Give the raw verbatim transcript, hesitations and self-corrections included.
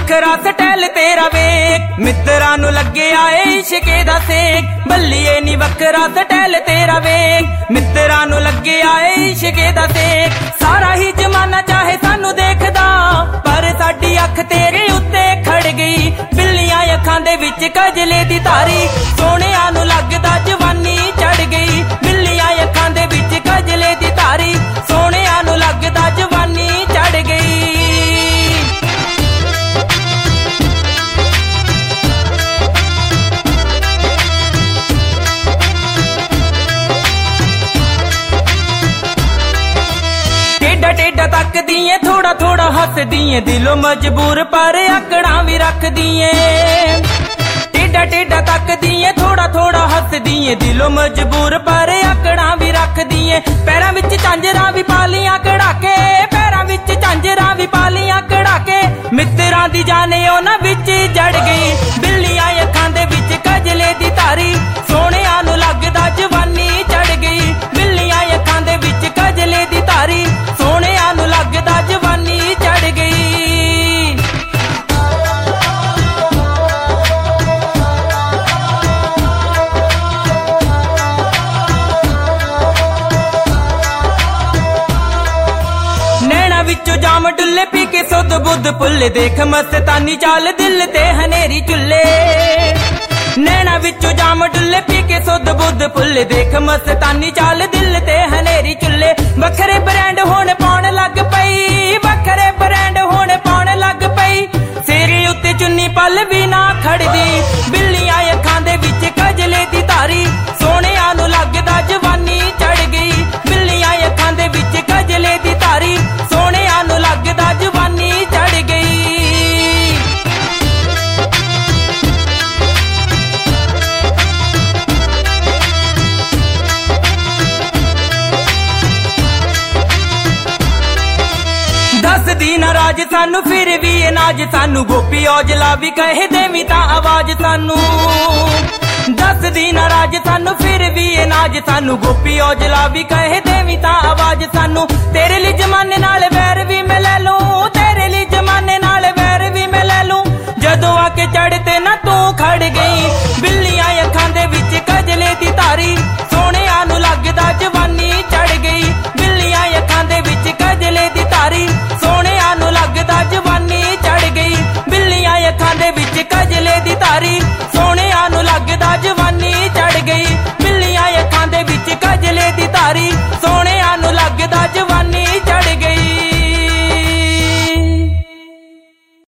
ਵੱਖਰਾ ਸਟਾਈਲ ਤੇਰਾ ਵੇਖ ਮਿੱਤਰਾਂ ਨੂੰ ਲੱਗਿਆ ਏ ਇਸ਼ਕੇ ਦਾ ਸੇਕ ਬੱਲੀਏ ਨੀ ਵੱਖਰਾ ਸਟਾਈਲ ਤੇਰਾ ਵੇਖ ਮਿੱਤਰਾਂ ਨੂੰ ਲੱਗਿਆ ਏ ਇਸ਼ਕੇ ਦਾ ਸੇਕ ਸਾਰਾ ਹੀ ਜ਼ਮਾਨਾ ਚਾਹੇ ਸਾਨੂੰ ਦੇਖਦਾ ਪਰ ਸਾਡੀ ਅੱਖ ਤੇਰੇ ਉੱਤੇ ਖੜ ਗਈ ਬਿੱਲੀਆਂ ਅੱਖਾਂ ਦੇ ਵਿੱਚ ਕਜਲੇ ਦੀ ਧਾਰੀ ਸੋਹਣਿਆਂ ਨੂੰ ਲੱਗਦਾ ਜਵਾਨੀ ਚੜ ਗਈ ਬਿੱਲੀਆਂ ਅੱਖਾਂ ਦੇ ਵਿੱਚ ਕਜਲੇ ਦੀ ਧਾਰੀ ਸੋਹਣਿਆਂ ਨੂੰ ਲੱਗਦਾ ਜਵਾਨੀ ਚੜ ਗਈ ਟੇਡਾ ਤੱਕਦੀ ਏ ਥੋੜਾ ਥੋੜਾ ਹੱਸਦੀ ਏ ਦਿਲੋਂ ਮਜਬੂਰ ਪਰ ਆਕੜਾਂ ਵੀ ਰੱਖਦੀ ਏ ਟੇਡਾ ਟੇਡਾ ਤੱਕਦੀ ਏ ਥੋੜਾ ਥੋੜਾ ਹੱਸਦੀ ਏ ਦਿਲੋਂ ਮਜਬੂਰ ਪਰ ਆਕੜਾਂ ਵੀ ਰੱਖਦੀ ਏ ਪੈਰਾਂ ਵਿੱਚ ਝਾਂਜਰਾਂ ਵੀ ਪਾਲੀਆਂ ਕਢਾ ਕੇ ਪੈਰਾਂ ਵਿੱਚ ਝਾਂਜਰਾਂ ਵੀ ਪਾਲੀਆਂ ਕਢਾ ਕੇ ਮਿੱਤਰਾਂ ਦੀ ਜਾਨੇ ਉਹਨਾਂ ਵਿੱਚ ਜੜ ਗਈ ਬਿੱਲੀਆਂ ਅੱਖਾਂ ਦੇ ਵਿੱਚ ਕਜਲੇ ਦੀ ਧਾਰੀ ਸੋਹਣਿਆਂ ਨੂੰ ਲੱਗਦਾ ਜਵਾਨੀ ਚੜ ਗਈ ਬਿੱਲੀਆਂ ਅੱਖਾਂ ਦੇ ਵਿੱਚ ਕਜਲੇ ਦੀ ਧਾਰੀ ਸੋਹਣਿਆਂ ਨੂੰ ਲੱਗਦਾ ਜਵਾਨੀ ਚੜ ਗਈ ਨੈਣਾ ਵਿੱਚੋਂ ਜਾਮ ਡੁੱਲੇ ਪੀ ਕੇ ਸੁੱਧ ਬੁੱਧ ਭੁੱਲੇ ਦੇਖ ਮਸਤਾਨੀ ਚਾਲ ਦਿਲ ਤੇ ਹਨੇਰੀ ਚੁੱਲੇ ਨੈਣਾ ਵਿੱਚੋਂ ਜਾਮ ਡੁੱਲੇ ਪੀ ਕੇ ਸੁੱਧ ਬੁੱਧ ਭੁੱਲੇ ਦੇਖ ਮਸਤਾਨੀ ਚਾਲ ਦਿਲ ਤੇ ਹਨੇਰੀ ਚੁੱਲੇ ਵੱਖਰੇ ਬ੍ਰਾਂਡ ਹੁਣ ਪਾਉਣ ਲੱਗ ਪਈ ਵੱਖਰੇ ਬ੍ਰਾਂਡ ਹੁਣ ਪਾਉਣ ਲੱਗ ਪਈ ਸਿਰੇ ਉੱਤੇ ਚੁੰਨੀ ਪਲ ਵੀ ਨਾ ਖੜਦੀ ਬਿੱਲੀਆਂ ਅੱਖਾਂ ਦੇ ਵਿੱਚ ਕਜਲੇ ਦੀ ਧਾਰੀ ਸੋਹਣਿਆਂ ਨੂੰ ਲੱਗਦਾ ਜਵਾਨੀ ਚੜ ਗਈ ਬਿੱਲੀਆਂ ਅੱਖਾਂ ਦੇ ਵਿੱਚ ਕਜਲੇ ਦੀ ਧਾਰੀ ਸੋਹਣਿਆਂ ਨੂੰ ਲੱਗਦਾ ਜਵਾਨੀ ਚੜ ਗਈ ਦੱਸਦੀ ਨਾਰਾਜ਼ ਸਾਨੂੰ ਫਿਰ ਵੀ ਇਹ ਨਾਜ ਸਾਨੂੰ ਗੋਪੀ ਔਜਲਾ ਵੀ ਕਹੇ ਦੇਵੀਂ ਤਾਂ ਆਵਾਜ਼ ਸਾਨੂੰ ਦੱਸਦੀ ਨਾਰਾਜ਼ ਸਾਨੂੰ ਫਿਰ ਵੀ ਇਹ ਨਾਜ ਸਾਨੂੰ ਗੋਪੀ ਔਜਲਾ ਵੀ ਕਹੇ ਦੇਵੀਂ ਤਾਂ ਆਵਾਜ਼ ਸਾਨੂੰ ਤੇਰੇ ਲਈ ਜ਼ਮਾਨੇ ਨਾਲ